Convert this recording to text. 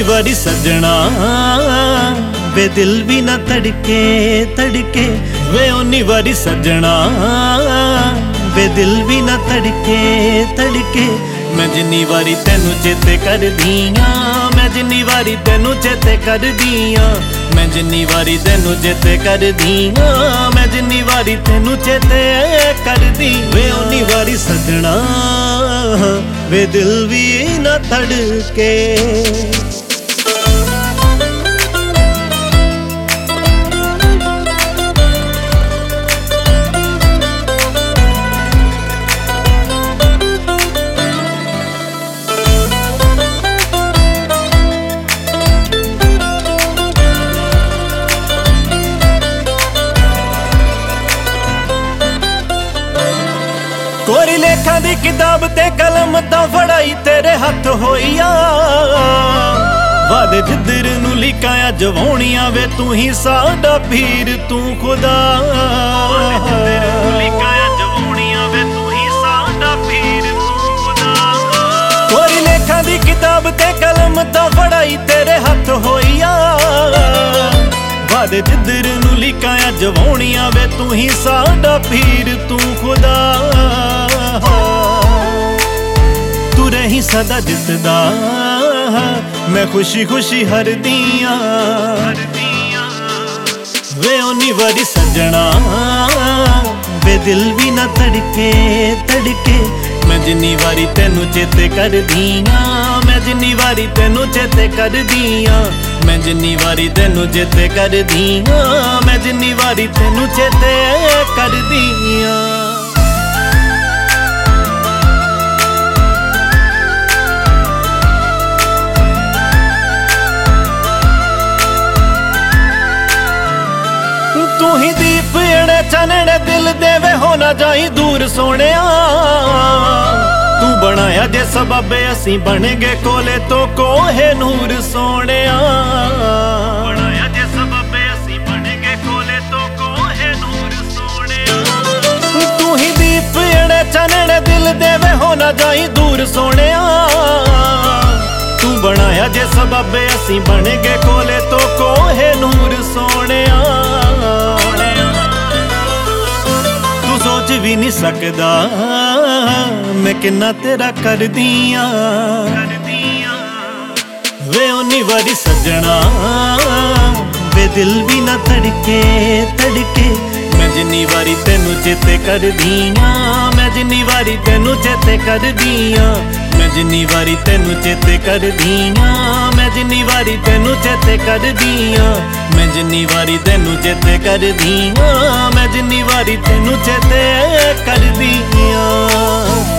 वारी सजना वे दिल भी ना तड़के तड़के, वे उन्नी वारी सजना वे दिल भी ना तड़के तड़के। मैं जिन्नी वारी तेनू चेते कर दियां, मैं जिन्नी वारी तेनू चेते कर दियां, मैं जिन्नी वारी तेनू चेते कर दियां, मैं जिन्नी वारी तेनू चेते कर दी। वे उन्नी वारी सजना वे दिल भी ना तड़के। कोरी लेखा दी किताब ते कलम ता फड़ाई तेरे हथ होइया, वादे जिधर नू लिखाया जवानियां वे तू ही साडा पीर तू खुदा। कोरी लेखा दी किताब ते कलम ता फड़ाई तेरे हथ होइया, वादे जिधर नू लिखाया जवानियां वे तू ही साडा पीर तू खुदा। तू रही सदा जितदा मैं खुशी खुशी हर दियां, वे उन्नी वारी सजना वे दिल भी ना तड़के तड़के। मैं जिन्नी वारी तेनू चेते कर दियां, मैं जिन्नी वारी तेनू चेते कर दियां, मैं जिन्नी वारी तेनू चेते कर दियां, मैं जिन्नी वारी तेनू चेते कर दियां। तू ही दीप एड़े चानने दिल देवे हो ना जाई दूर सोनिया, तू बनाया जे सबबे असी बन गए कोले तो कोहे नूर सोनिया। बनाया जे सबबे असी बन गए कोले तो कोहे नूर सोनिया। तू ही दीप एड़े चानने दिल देवे हो ना जाई दूर सोनिया, तू बनाया जे सबबे असी बन गए कोले तो कोहे नूर सोनिया। तू सोच भी नहीं सकदा मैं किन्ना तेरा कर दियां, वे उन्नी वारी सजना वे दिल भी ना तड़के तड़के। मैं जिन्नी वारी तेनू चेते कर दियां, मैं जिन्नी वारी तेनू चेते कर दियां, मैं जिन्नी वारी तेनू चेते कर दियां, मैं जिन्नी वारी तेनू चेते कर दियां, मैं जिन्नी वारी तेनू चेते कर दियां, मैं जिन्नी वारी तेनू चेते कर दियां।